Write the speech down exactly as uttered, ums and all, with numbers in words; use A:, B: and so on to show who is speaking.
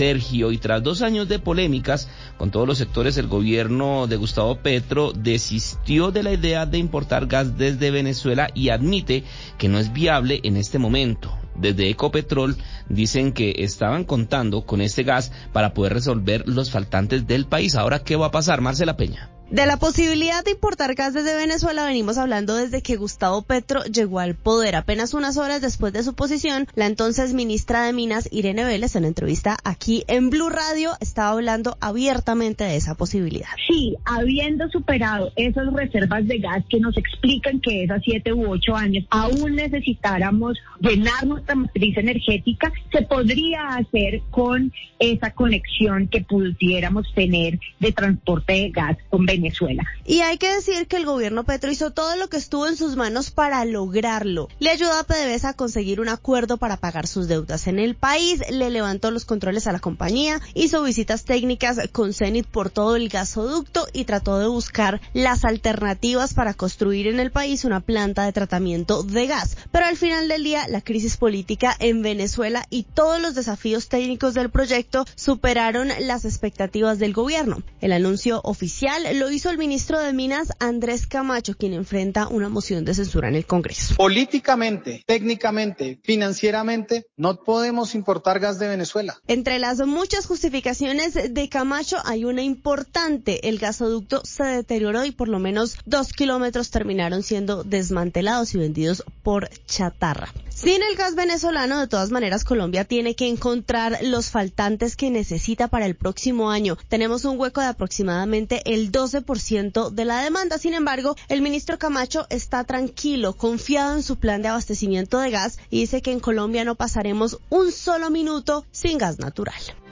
A: Sergio, y tras dos años de polémicas con todos los sectores, el gobierno de Gustavo Petro desistió de la idea de importar gas desde Venezuela y admite que no es viable en este momento. Desde Ecopetrol dicen que estaban contando con este gas para poder resolver los faltantes del país. Ahora, ¿qué va a pasar, Marcela Peña?
B: De la posibilidad de importar gas desde Venezuela venimos hablando desde que Gustavo Petro llegó al poder. Apenas unas horas después de su posición, la entonces ministra de Minas, Irene Vélez, en entrevista aquí en Blue Radio, estaba hablando abiertamente de esa posibilidad.
C: Sí, habiendo superado esas reservas de gas que nos explican que es a siete u ocho años, aún necesitáramos llenar nuestra matriz energética, se podría hacer con esa conexión que pudiéramos tener de transporte de gas con Venezuela. Venezuela.
B: Y hay que decir que el gobierno Petro hizo todo lo que estuvo en sus manos para lograrlo. Le ayudó a PDVSA a conseguir un acuerdo para pagar sus deudas en el país, le levantó los controles a la compañía, hizo visitas técnicas con Cenit por todo el gasoducto y trató de buscar las alternativas para construir en el país una planta de tratamiento de gas. Pero al final del día, la crisis política en Venezuela y todos los desafíos técnicos del proyecto superaron las expectativas del gobierno. El anuncio oficial lo hizo el ministro de Minas, Andrés Camacho, quien enfrenta una moción de censura en el Congreso.
D: Políticamente, técnicamente, financieramente, no podemos importar gas de Venezuela.
B: Entre las muchas justificaciones de Camacho hay una importante. El gasoducto se deterioró y por lo menos dos kilómetros terminaron siendo desmantelados y vendidos por chatarra. Sin el gas venezolano, de todas maneras, Colombia tiene que encontrar los faltantes que necesita para el próximo año. Tenemos un hueco de aproximadamente el doce por ciento de la demanda. Sin embargo, el ministro Camacho está tranquilo, confiado en su plan de abastecimiento de gas y dice que en Colombia no pasaremos un solo minuto sin gas natural.